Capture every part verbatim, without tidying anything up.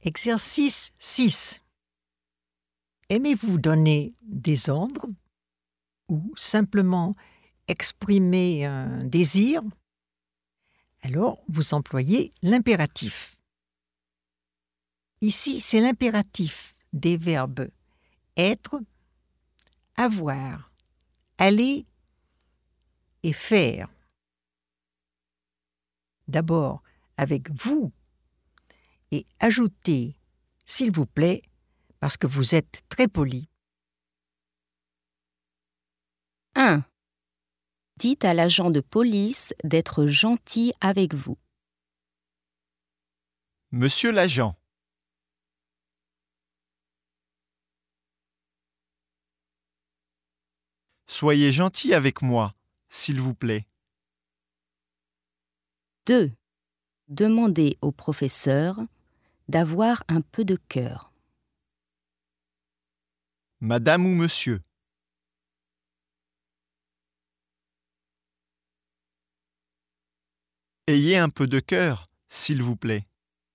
Exercice six. Aimez-vous donner des ordres ou simplement exprimer un désir? Alors, vous employez l'impératif. Ici, c'est l'impératif des verbes être, avoir, aller et faire. D'abord avec vous et ajoutez « s'il vous plaît » parce que vous êtes très poli. un. Dites à l'agent de police d'être gentil avec vous. Monsieur l'agent. Soyez gentil avec moi, s'il vous plaît. deux. Demandez au professeur d'avoir un peu de cœur. Madame ou monsieur. Ayez un peu de cœur, s'il vous plaît.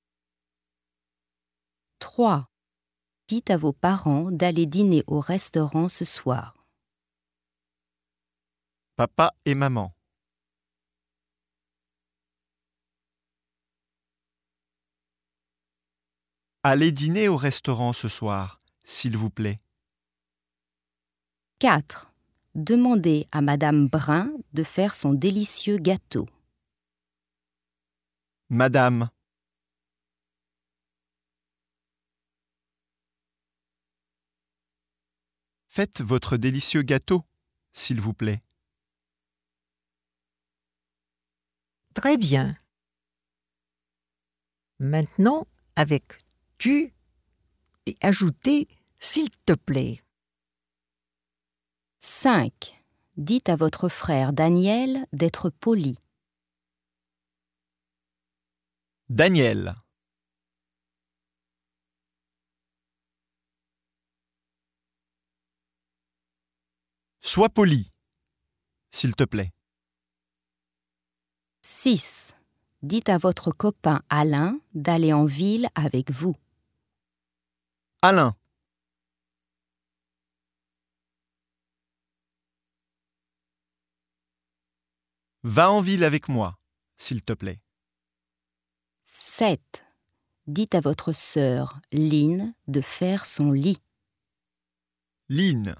trois. Dites à vos parents d'aller dîner au restaurant ce soir. Papa et maman. Allez dîner au restaurant ce soir, s'il vous plaît. quatre. Demandez à Madame Brun de faire son délicieux gâteau. Madame. Faites votre délicieux gâteau, s'il vous plaît. Très bien. Maintenant, avec tu et ajoutez « s'il te plaît ». cinq. Dites à votre frère Daniel d'être poli. Daniel. Sois poli, s'il te plaît. six. Dites à votre copain Alain d'aller en ville avec vous. Alain. Va en ville avec moi, s'il te plaît. sept. Dites à votre sœur Lynn de faire son lit. Lynn.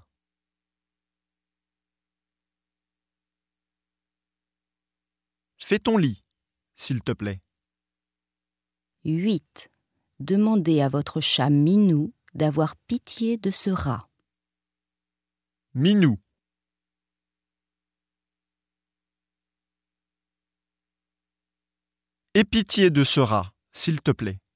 Fais ton lit, s'il te plaît. huit. Demandez à votre chat Minou d'avoir pitié de ce rat. Minou. Aie pitié de ce rat, s'il te plaît.